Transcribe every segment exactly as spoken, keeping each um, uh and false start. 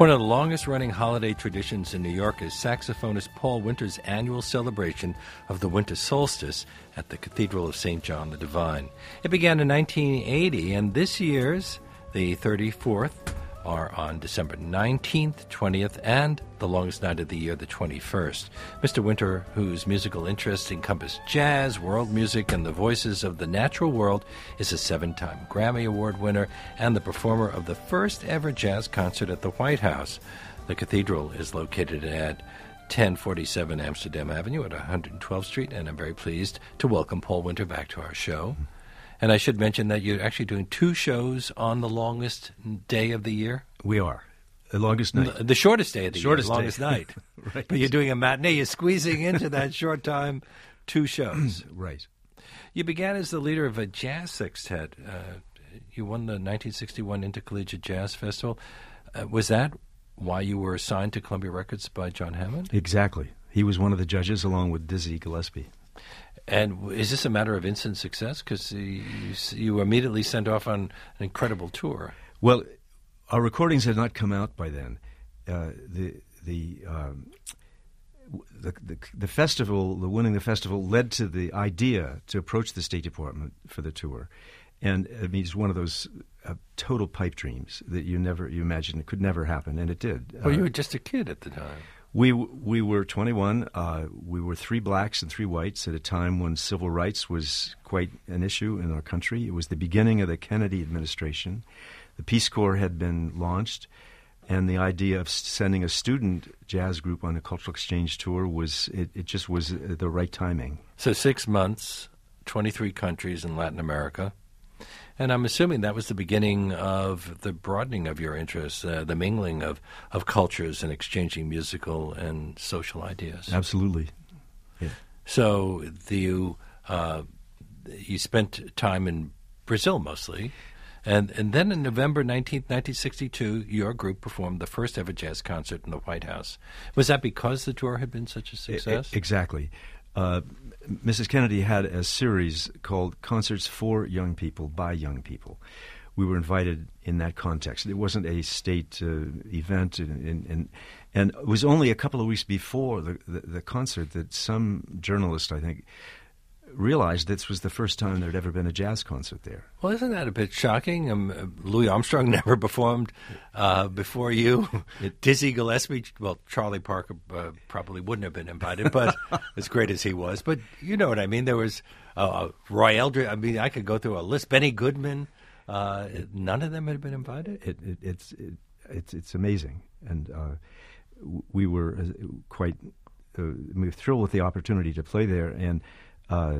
One of the longest-running holiday traditions in New York is saxophonist Paul Winter's annual celebration of the winter solstice at the Cathedral of Saint John the Divine. It began in nineteen eighty, and this year's, the thirty-fourth, are on December nineteenth, twentieth, and the longest night of the year, the twenty-first. Mister Winter, whose musical interests encompass jazz, world music, and the voices of the natural world, is a seven-time Grammy Award winner and the performer of the first-ever jazz concert at the White House. The cathedral is located at ten forty-seven Amsterdam Avenue at one hundred twelfth Street, and I'm very pleased to welcome Paul Winter back to our show. And I should mention that you're actually doing two shows on the longest day of the year. We are. The longest night. The, the shortest day of the shortest year, the longest day. night. Right. But you're doing a matinee. You're squeezing into that short time two shows. Right. You began as the leader of a jazz sextet. Uh, you won the nineteen sixty-one Intercollegiate Jazz Festival. Uh, was that why you were assigned to Columbia Records by John Hammond? Exactly. He was one of the judges along with Dizzy Gillespie. And is this a matter of instant success? Because you, you immediately sent off on an incredible tour. Well, our recordings had not come out by then. Uh, the the, um, the the the festival, the winning the festival, led to the idea to approach the State Department for the tour, and I mean, it's one of those uh, total pipe dreams that you never you imagined it could never happen, and it did. Well, uh, you were just a kid at the time. We we were twenty-one. Uh, we were three blacks and three whites at a time when civil rights was quite an issue in our country. It was the beginning of the Kennedy administration. The Peace Corps had been launched, and the idea of sending a student jazz group on a cultural exchange tour was it, it just was the right timing. So six months, twenty-three countries in Latin America. And I'm assuming that was the beginning of the broadening of your interests, uh, the mingling of, of cultures and exchanging musical and social ideas. Absolutely. Yeah. So the, you uh, you spent time in Brazil mostly, and and then in November nineteenth, nineteen sixty-two, your group performed the first ever jazz concert in the White House. Was that because the tour had been such a success? I, I, exactly. Uh, Missus Kennedy had a series called Concerts for Young People by Young People. We were invited in that context. It wasn't a state uh, event, and, and, and and it was only a couple of weeks before the, the, the concert that some journalist, I think, realized this was the first time there had ever been a jazz concert there. Well, isn't that a bit shocking? Um, Louis Armstrong never performed uh, before you. Dizzy Gillespie, well, Charlie Parker uh, probably wouldn't have been invited, but as great as he was. But you know what I mean. There was uh, Roy Eldridge. I mean, I could go through a list. Benny Goodman. Uh, none of them had been invited. It, it, it's it, it's it's amazing, and uh, we were quite uh, we were thrilled with the opportunity to play there, and. Uh,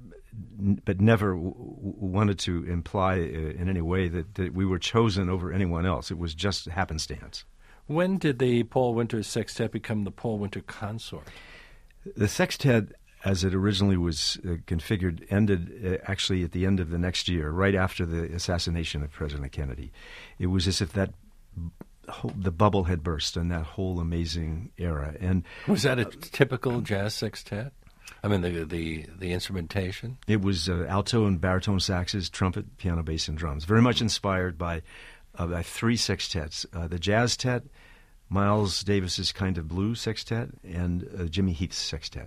n- but never w- w- wanted to imply uh, in any way that, that we were chosen over anyone else. It was just happenstance. When did the Paul Winter Sextet become the Paul Winter Consort? The sextet, as it originally was uh, configured, ended uh, actually at the end of the next year, right after the assassination of President Kennedy. It was as if that whole, the bubble had burst in that whole amazing era. And was that a typical jazz sextet? I mean, the the, the instrumentation? It was uh, alto and baritone saxes, trumpet, piano, bass, and drums. Very much inspired by, uh, by three sextets. Uh, the Jazz Tet, Miles Davis's Kind of Blue Sextet, and uh, Jimmy Heath's Sextet.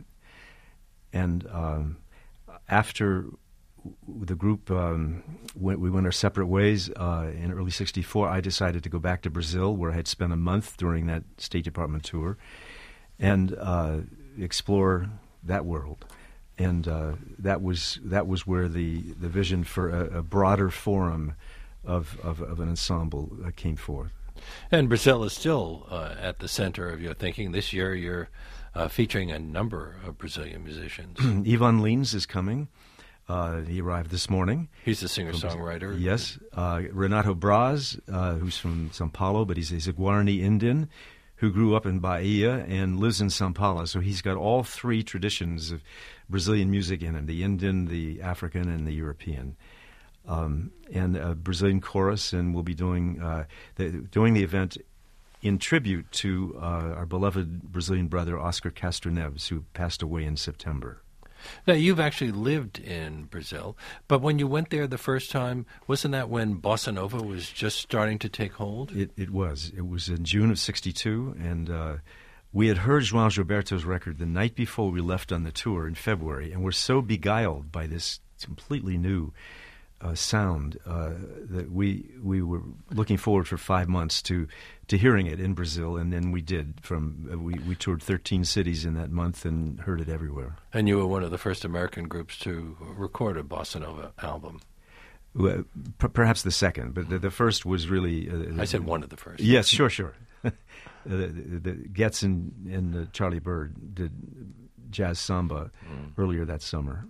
And um, after the group, um, went, we went our separate ways uh, in early sixty-four, I decided to go back to Brazil, where I had spent a month during that State Department tour, and uh, explore that world, and uh, that was that was where the, the vision for a, a broader forum of of, of an ensemble uh, came forth. And Brazil is still uh, at the center of your thinking. This year, you're uh, featuring a number of Brazilian musicians. Ivan Lins is coming. Uh, he arrived this morning. He's a singer-songwriter. Yes. Uh, Renato Braz, uh, who's from São Paulo, but he's, he's a Guarani Indian who grew up in Bahia and lives in São Paulo. So he's got all three traditions of Brazilian music in him, the Indian, the African, and the European. Um, and a Brazilian chorus, and we'll be doing, uh, the, doing the event in tribute to uh, our beloved Brazilian brother, Oscar Castro Neves, who passed away in September. Now, you've actually lived in Brazil, but when you went there the first time, wasn't that when Bossa Nova was just starting to take hold? It, it was. It was in June of sixty-two, and uh, we had heard João Gilberto's record the night before we left on the tour in February, and were so beguiled by this completely new uh, sound uh, that we we were looking forward for five months to to hearing it in Brazil, and then we did. From uh, we we toured thirteen cities in that month and heard it everywhere. And you were one of the first American groups to record a Bossa Nova album. Well, p- perhaps the second, but the, the first was really. Uh, I said one of the first. Yes, sure, sure. uh, the, the Getz and, and uh, Charlie Bird did jazz samba mm. earlier that summer.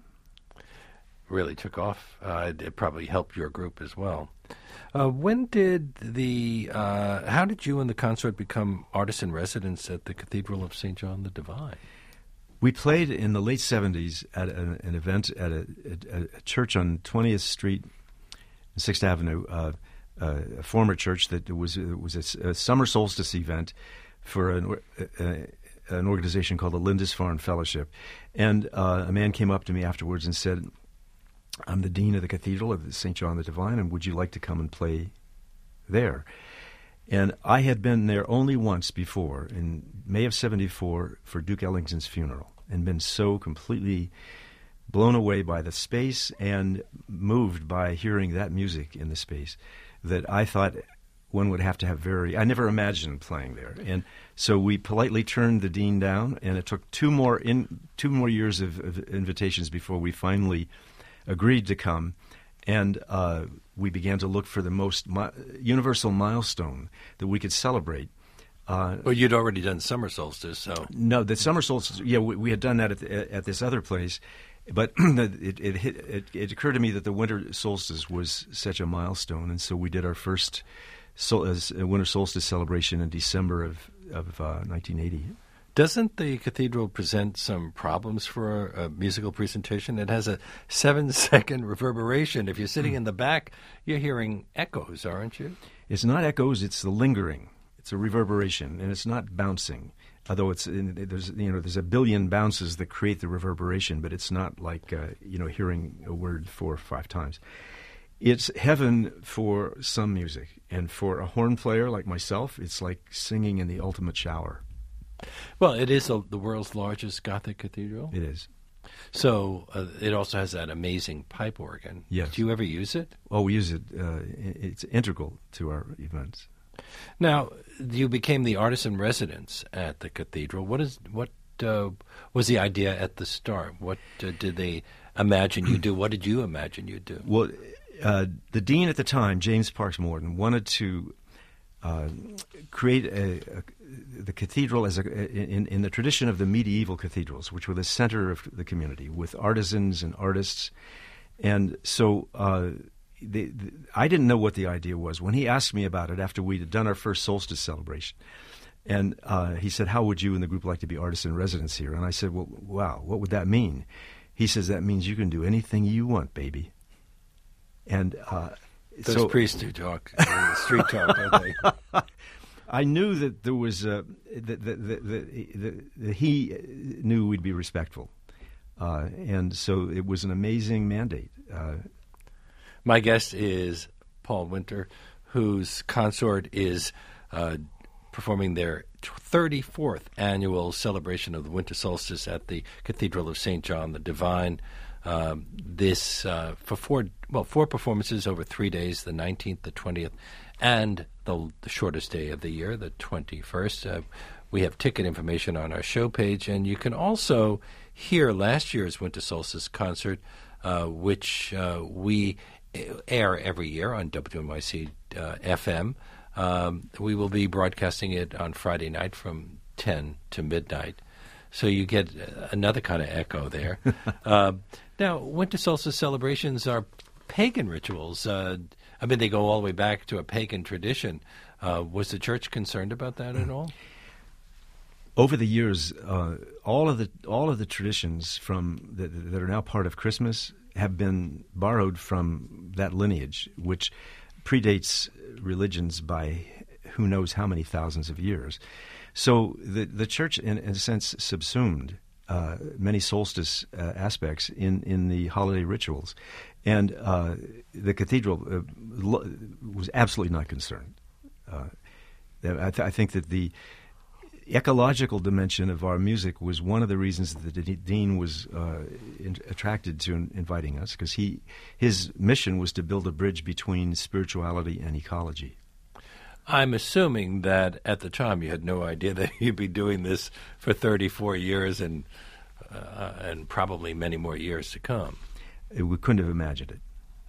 Really took off. Uh, it probably helped your group as well. Uh, when did the, uh, how did you and the consort become artists in residence at the Cathedral of Saint John the Divine? We played in the late seventies at an, an event at a, a, a church on twentieth Street and sixth Avenue, uh, uh, a former church that was, it was a, a summer solstice event for an, a, an organization called the Lindisfarne Fellowship. And uh, a man came up to me afterwards and said, I'm the dean of the Cathedral of Saint John the Divine, and would you like to come and play there? And I had been there only once before, in May of seventy-four, for Duke Ellington's funeral, and been so completely blown away by the space and moved by hearing that music in the space that I thought one would have to have very... I never imagined playing there. And so we politely turned the dean down, and it took two more in two more years of, of invitations before we finally agreed to come, and uh, we began to look for the most mi- universal milestone that we could celebrate. Uh, well, you'd already done summer solstice, so... No, the summer solstice, yeah, we, we had done that at, the, at this other place, but it, it, hit, it, it occurred to me that the winter solstice was such a milestone, and so we did our first sol- uh, winter solstice celebration in December of, of uh, nineteen eighty. Doesn't the cathedral present some problems for a, a musical presentation? It has a seven-second reverberation. If you're sitting in the back, you're hearing echoes, aren't you? It's not echoes; it's the lingering. It's a reverberation, and it's not bouncing. Although it's there's you know there's a billion bounces that create the reverberation, but it's not like uh, you know hearing a word four or five times. It's heaven for some music, and for a horn player like myself, it's like singing in the ultimate shower. Well, it is a, the world's largest Gothic cathedral. It is. So uh, it also has that amazing pipe organ. Yes. Do you ever use it? Oh, we use it. Uh, it's integral to our events. Now, you became the artist in residence at the cathedral. What is what uh, was the idea at the start? What uh, did they imagine you do? What did you imagine you'd do? Well, uh, the dean at the time, James Parks Morton, wanted to uh, create a, a the cathedral as a, in, in the tradition of the medieval cathedrals, which were the center of the community, with artisans and artists. And so uh, the, the, I didn't know what the idea was. When he asked me about it after we had done our first solstice celebration, and uh, he said, how would you and the group like to be artists in residence here? And I said, well, wow, what would that mean? He says, that means you can do anything you want, baby. And uh, Those so, priests do talk, uh, street talk, don't they? I knew that there was uh, that, that, that, that, that he knew we'd be respectful, uh, and so it was an amazing mandate. Uh, My guest is Paul Winter, whose consort is uh, performing their thirty-fourth annual celebration of the winter solstice at the Cathedral of Saint John the Divine. Um, this uh, for four well four performances over three days, the nineteenth, the twentieth, and the, the shortest day of the year, the twenty-first. Uh, we have ticket information on our show page, and you can also hear last year's Winter Solstice concert, uh, which uh, we air every year on W N Y C uh, F M. Um, we will be broadcasting it on Friday night from ten to midnight. So you get another kind of echo there. uh, now, Winter Solstice celebrations are pagan rituals. Uh, I mean, they go all the way back to a pagan tradition. Uh, was the church concerned about that at all? Over the years, uh, all of the all of the traditions from that, that are now part of Christmas have been borrowed from that lineage, which predates religions by who knows how many thousands of years. So the the church, in, in a sense, subsumed uh, many solstice uh, aspects in, in the holiday rituals. And uh, the cathedral uh, lo- was absolutely not concerned. Uh, I, th- I think that the ecological dimension of our music was one of the reasons that the de- dean was uh, in- attracted to in- inviting us, because he his mission was to build a bridge between spirituality and ecology. I'm assuming that at the time you had no idea that you'd be doing this for thirty-four years and uh, and probably many more years to come. We couldn't have imagined it.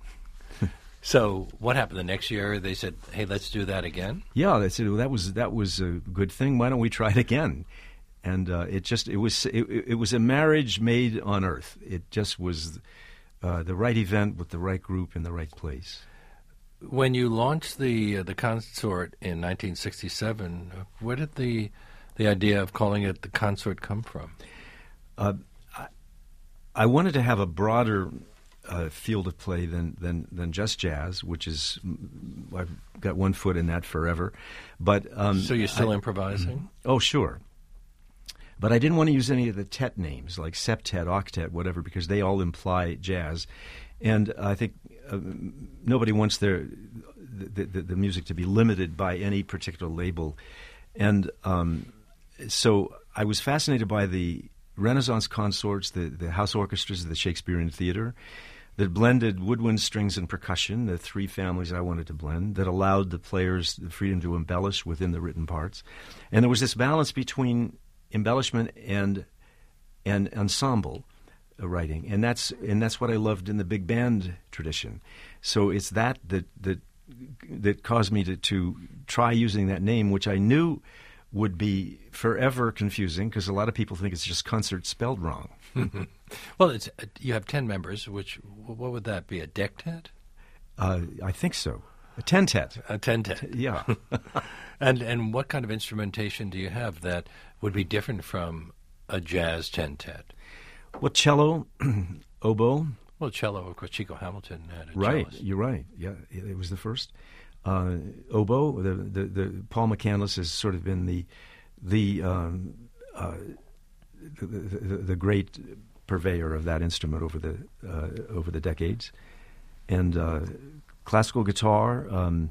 So what happened the next year? They said, "Hey, let's do that again." Yeah, they said, well, that was that was a good thing. Why don't we try it again? And uh, it just it was it, it was a marriage made on earth. It just was uh, the right event with the right group in the right place. When you launched the uh, the consort in nineteen sixty-seven, where did the the idea of calling it the consort come from? Uh, I, I wanted to have a broader Uh, field of play than, than than just jazz, which is I've got one foot in that forever. But um, so you're still I, improvising? Oh, sure. But I didn't want to use any of the tet names like septet, octet, whatever, because they all imply jazz, and I think uh, nobody wants their the, the, the music to be limited by any particular label, and um, so I was fascinated by the Renaissance consorts, the, the house orchestras of the Shakespearean Theater, that blended woodwind, strings, and percussion, the three families I wanted to blend, that allowed the players the freedom to embellish within the written parts. And there was this balance between embellishment and and ensemble writing. And that's and that's what I loved in the big band tradition. So it's that that that, that caused me to, to try using that name, which I knew would be forever confusing, because a lot of people think it's just concert spelled wrong. Well, it's uh, you have ten members, which, what would that be, a dectet? Uh, I think so. A tentet. A tentet. Yeah. and and what kind of instrumentation do you have that would be different from a jazz tentet? Well, cello, oboe. Well, cello, of course, Chico Hamilton had a Right, cellist. You're right. Yeah, it was the first. Uh, oboe, the, the, the Paul McCandless has sort of been the the, um, uh, the, the the great purveyor of that instrument over the uh, over the decades, and uh, classical guitar, um,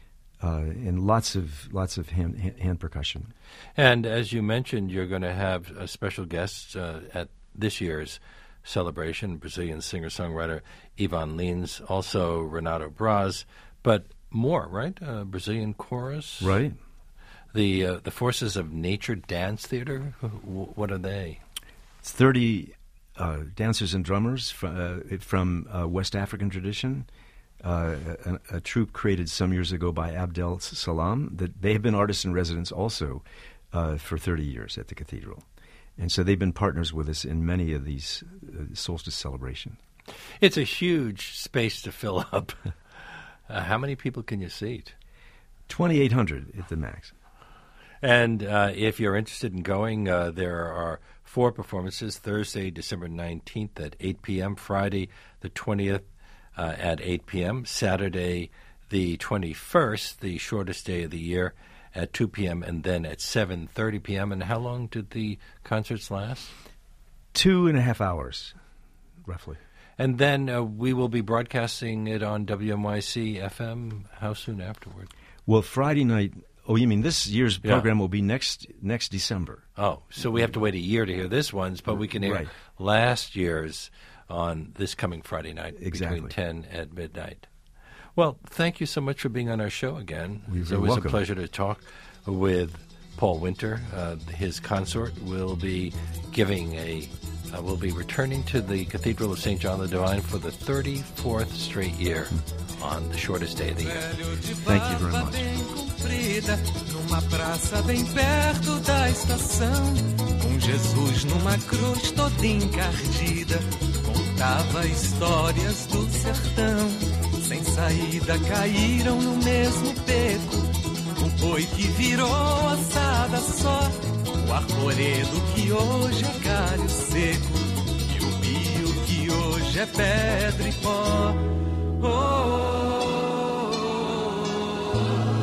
uh, and lots of lots of hand, hand, hand percussion. And as you mentioned, you're going to have a special guest uh, at this year's celebration, Brazilian singer-songwriter Ivan Lins, also Renato Braz, but more, right? Uh, Brazilian chorus, right? The uh, the Forces of Nature Dance Theater. What are they? It's thirty uh, dancers and drummers from, uh, from uh, West African tradition. Uh, a, a troupe created some years ago by Abdel Salam. That they have been artists in residence also uh, for thirty years at the cathedral, and so they've been partners with us in many of these uh, solstice celebrations. It's a huge space to fill up. Uh, how many people can you seat? twenty-eight hundred at the max. And uh, if you're interested in going, uh, there are four performances: Thursday, December nineteenth at eight p.m., Friday, the twentieth uh, at eight p.m., Saturday, the twenty-first, the shortest day of the year, at two p.m., and then at seven thirty p.m. And how long did the concerts last? Two and a half hours, roughly. And then uh, we will be broadcasting it on W M Y C F M. How soon afterward? Well, Friday night. Oh, you mean this year's Yeah. program will be next next December? Oh, so we have to wait a year to hear this one's, but we can hear Right. last year's on this coming Friday night Exactly. between ten and midnight. Well, thank you so much for being on our show again. You're It's very always welcome. a pleasure to talk with Paul Winter. Uh, his consort will be giving a uh, will be returning to the Cathedral of Saint John the Divine for the thirty-fourth straight year on the shortest day of the year. Thank you very much. Comprida, numa praça bem perto da estação, com Jesus numa cruz toda encardida, contava histórias do sertão. Sem saída caíram no mesmo beco, o boi que virou assada só, o arvoredo que hoje é galho seco, e o rio que hoje é pedra e pó. Oh, oh, oh, oh.